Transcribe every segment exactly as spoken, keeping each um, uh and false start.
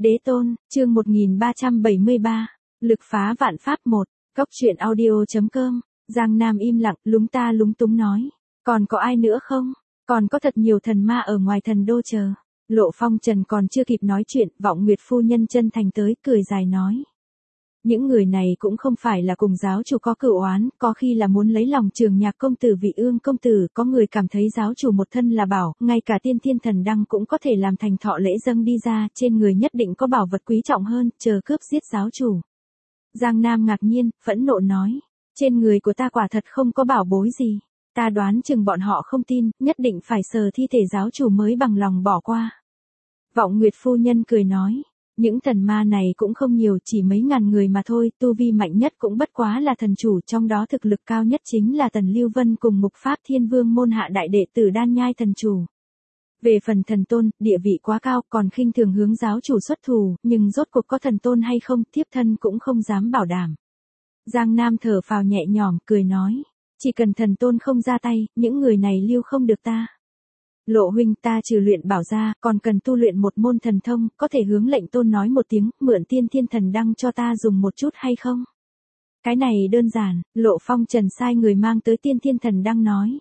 Đế tôn, chương một nghìn ba trăm bảy mươi ba, lực phá vạn pháp một, cốc truyện audio.com, Giang Nam im lặng, lúng ta lúng túng nói. Còn có ai nữa không? Còn có thật nhiều thần ma ở ngoài thần đô chờ. Lộ Phong Trần còn chưa kịp nói chuyện, Vọng Nguyệt phu nhân chân thành tới, cười dài nói. Những người này cũng không phải là cùng giáo chủ có cửu oán, có khi là muốn lấy lòng Trường Nhạc công tử Vị Ương công tử, có người cảm thấy giáo chủ một thân là bảo, ngay cả tiên thiên thần đăng cũng có thể làm thành thọ lễ dâng đi ra, trên người nhất định có bảo vật quý trọng hơn, chờ cướp giết giáo chủ. Giang Nam ngạc nhiên, phẫn nộ nói, trên người của ta quả thật không có bảo bối gì, ta đoán chừng bọn họ không tin, nhất định phải sờ thi thể giáo chủ mới bằng lòng bỏ qua. Vọng Nguyệt phu nhân cười nói. Những thần ma này cũng không nhiều, chỉ mấy ngàn người mà thôi, tu vi mạnh nhất cũng bất quá là thần chủ, trong đó thực lực cao nhất chính là Tần Lưu Vân cùng Mục Pháp Thiên Vương môn hạ đại đệ tử Đan Nhai thần chủ. Về phần thần tôn, địa vị quá cao, còn khinh thường hướng giáo chủ xuất thù, nhưng rốt cuộc có thần tôn hay không, thiếp thân cũng không dám bảo đảm. Giang Nam thở phào nhẹ nhõm, cười nói, chỉ cần thần tôn không ra tay, những người này lưu không được ta. Lộ huynh, ta trừ luyện bảo ra, còn cần tu luyện một môn thần thông, có thể hướng lệnh tôn nói một tiếng, mượn tiên thiên thần đăng cho ta dùng một chút hay không? Cái này đơn giản, Lộ Phong Trần sai người mang tới tiên thiên thần đăng nói.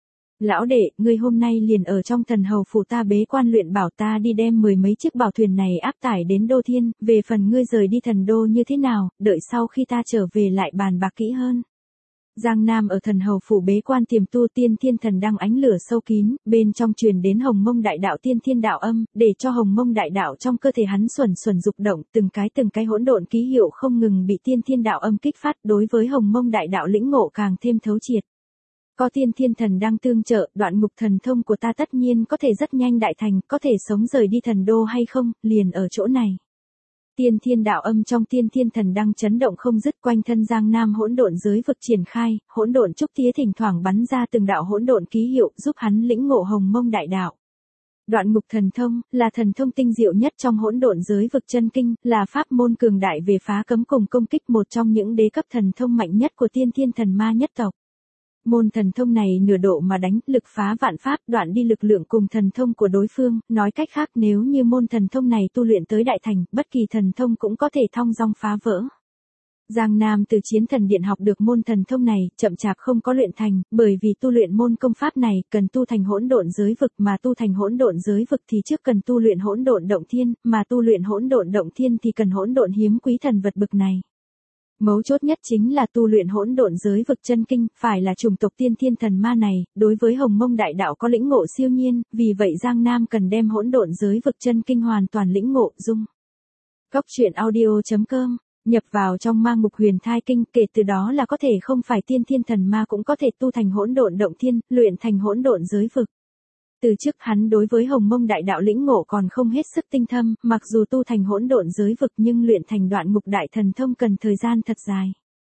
Lão đệ, ngươi hôm nay liền ở trong thần hầu phủ ta bế quan luyện bảo, ta đi đem mười mấy chiếc bảo thuyền này áp tải đến Đô Thiên, về phần ngươi rời đi thần đô như thế nào, đợi sau khi ta trở về lại bàn bạc kỹ hơn. Giang Nam ở thần hầu phủ bế quan tiềm tu tiên thiên thần đăng ánh lửa sâu kín, bên trong truyền đến Hồng Mông đại đạo tiên thiên đạo âm, để cho Hồng Mông đại đạo trong cơ thể hắn xuẩn xuẩn dục động, từng cái từng cái hỗn độn ký hiệu không ngừng bị tiên thiên đạo âm kích phát, đối với Hồng Mông đại đạo lĩnh ngộ càng thêm thấu triệt. Có tiên thiên thần đăng tương trợ, đoạn ngục thần thông của ta tất nhiên có thể rất nhanh đại thành, có thể sống rời đi thần đô hay không, liền ở chỗ này. Tiên thiên đạo âm trong tiên thiên thần đăng chấn động không dứt, quanh thân Giang Nam hỗn độn giới vực triển khai, hỗn độn trúc tía thỉnh thoảng bắn ra từng đạo hỗn độn ký hiệu, giúp hắn lĩnh ngộ Hồng Mông đại đạo. Đoạn ngục thần thông là thần thông tinh diệu nhất trong hỗn độn giới vực chân kinh, là pháp môn cường đại về phá cấm cùng công kích, một trong những đế cấp thần thông mạnh nhất của tiên thiên thần ma nhất tộc. Môn thần thông này nửa độ mà đánh, lực phá vạn pháp, đoạn đi lực lượng cùng thần thông của đối phương, nói cách khác nếu như môn thần thông này tu luyện tới đại thành, bất kỳ thần thông cũng có thể thong dong phá vỡ. Giang Nam từ Chiến Thần Điện học được môn thần thông này, chậm chạp không có luyện thành, bởi vì tu luyện môn công pháp này, cần tu thành hỗn độn giới vực, mà tu thành hỗn độn giới vực thì trước cần tu luyện hỗn độn động thiên, mà tu luyện hỗn độn động thiên thì cần hỗn độn hiếm quý thần vật bực này. Mấu chốt nhất chính là tu luyện hỗn độn giới vực chân kinh, phải là chủng tộc tiên thiên thần ma này, đối với Hồng Mông đại đạo có lĩnh ngộ siêu nhiên, vì vậy Giang Nam cần đem hỗn độn giới vực chân kinh hoàn toàn lĩnh ngộ dung. Cốc truyện audio.com, nhập vào trong mang mục huyền thai kinh, kể từ đó là có thể không phải tiên thiên thần ma cũng có thể tu thành hỗn độn động thiên, luyện thành hỗn độn giới vực. Từ trước hắn đối với Hồng Mông đại đạo lĩnh ngộ còn không hết sức tinh thâm, mặc dù tu thành hỗn độn giới vực nhưng luyện thành đoạn ngục đại thần thông cần thời gian thật dài.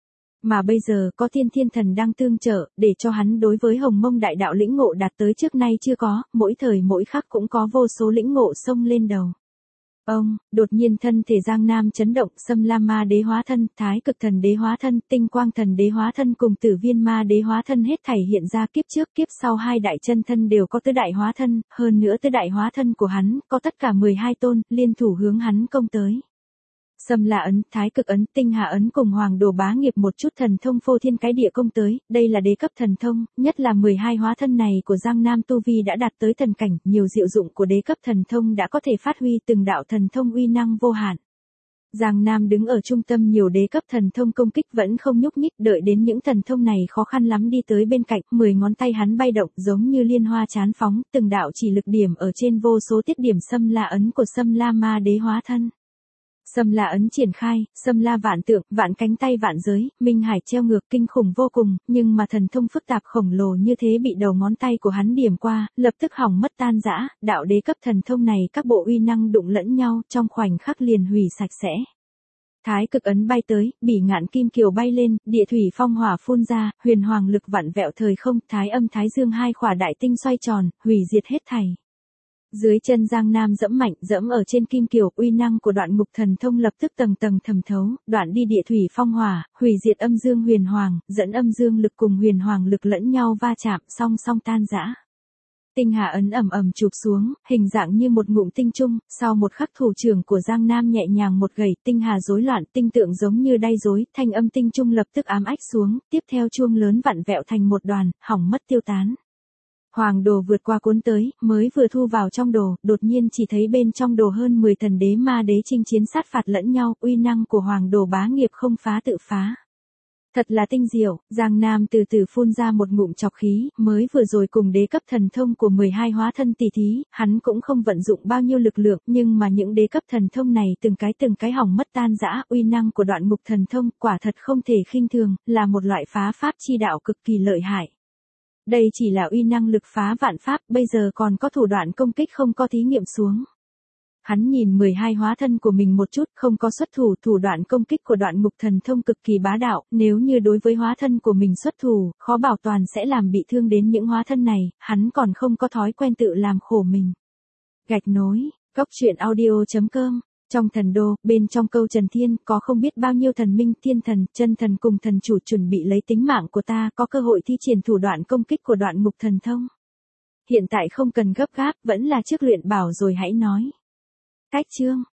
Mà bây giờ có tiên thiên thần đang tương trợ, để cho hắn đối với Hồng Mông đại đạo lĩnh ngộ đạt tới trước nay chưa có, mỗi thời mỗi khắc cũng có vô số lĩnh ngộ xông lên đầu. Ông, đột nhiên thân thể Giang Nam chấn động, Xâm La Ma đế hóa thân, Thái Cực thần đế hóa thân, Tinh Quang thần đế hóa thân cùng Tử Viên Ma đế hóa thân hết thảy hiện ra, kiếp trước kiếp sau hai đại chân thân đều có tứ đại hóa thân, hơn nữa tứ đại hóa thân của hắn, có tất cả mười hai tôn, liên thủ hướng hắn công tới. Xâm La ấn, Thái Cực ấn, Tinh Hà ấn cùng Hoàng Đồ Bá Nghiệp một chút thần thông phô thiên cái địa công tới, đây là đế cấp thần thông, nhất là mười hai hóa thân này của Giang Nam tu vi đã đạt tới thần cảnh, nhiều diệu dụng của đế cấp thần thông đã có thể phát huy từng đạo thần thông uy năng vô hạn. Giang Nam đứng ở trung tâm nhiều đế cấp thần thông công kích vẫn không nhúc nhích, đợi đến những thần thông này khó khăn lắm đi tới bên cạnh, mười ngón tay hắn bay động giống như liên hoa chán phóng, từng đạo chỉ lực điểm ở trên vô số tiết điểm Xâm La ấn của Xâm La Ma đế hóa thân. Xâm La ấn triển khai, Xâm La vạn tượng, vạn cánh tay vạn giới, minh hải treo ngược kinh khủng vô cùng, nhưng mà thần thông phức tạp khổng lồ như thế bị đầu ngón tay của hắn điểm qua, lập tức hỏng mất tan rã, đạo đế cấp thần thông này các bộ uy năng đụng lẫn nhau, trong khoảnh khắc liền hủy sạch sẽ. Thái Cực ấn bay tới, bỉ ngạn kim kiều bay lên, địa thủy phong hỏa phun ra, huyền hoàng lực vặn vẹo thời không, thái âm thái dương hai khỏa đại tinh xoay tròn, hủy diệt hết thảy. Dưới chân Giang Nam dẫm mạnh, dẫm ở trên kim kiều, uy năng của đoạn ngục thần thông lập tức tầng tầng thẩm thấu, đoạn đi địa thủy phong hỏa, hủy diệt âm dương huyền hoàng, dẫn âm dương lực cùng huyền hoàng lực lẫn nhau va chạm, song song tan rã. Tinh hà ấn ầm ầm chụp xuống, hình dạng như một ngụm tinh trung, sau một khắc thủ trưởng của Giang Nam nhẹ nhàng một gẩy, tinh hà rối loạn, tinh tượng giống như đay rối, thanh âm tinh trung lập tức ám ách xuống, tiếp theo chuông lớn vặn vẹo thành một đoàn, hỏng mất tiêu tán. Hoàng đồ vượt qua cuốn tới, mới vừa thu vào trong đồ, đột nhiên chỉ thấy bên trong đồ hơn mười thần đế ma đế chinh chiến sát phạt lẫn nhau, uy năng của hoàng đồ bá nghiệp không phá tự phá. Thật là tinh diệu, Giang Nam từ từ phun ra một ngụm trọc khí, mới vừa rồi cùng đế cấp thần thông của mười hai hóa thân tỷ thí, hắn cũng không vận dụng bao nhiêu lực lượng, nhưng mà những đế cấp thần thông này từng cái từng cái hỏng mất tan rã, uy năng của đoạn ngục thần thông, quả thật không thể khinh thường, là một loại phá pháp chi đạo cực kỳ lợi hại. Đây chỉ là uy năng lực phá vạn pháp, bây giờ còn có thủ đoạn công kích không có thí nghiệm xuống. Hắn nhìn mười hai hóa thân của mình một chút, không có xuất thủ, thủ đoạn công kích của đoạn ngục thần thông cực kỳ bá đạo, nếu như đối với hóa thân của mình xuất thủ, khó bảo toàn sẽ làm bị thương đến những hóa thân này, hắn còn không có thói quen tự làm khổ mình. Gạch nối, góc truyện audio chấm com. Trong thần đô, bên trong câu Trần Thiên, có không biết bao nhiêu thần minh, thiên thần, chân thần cùng thần chủ chuẩn bị lấy tính mạng của ta, có cơ hội thi triển thủ đoạn công kích của đoạn ngục thần thông. Hiện tại không cần gấp gáp, vẫn là trước luyện bảo rồi hãy nói. Cách chương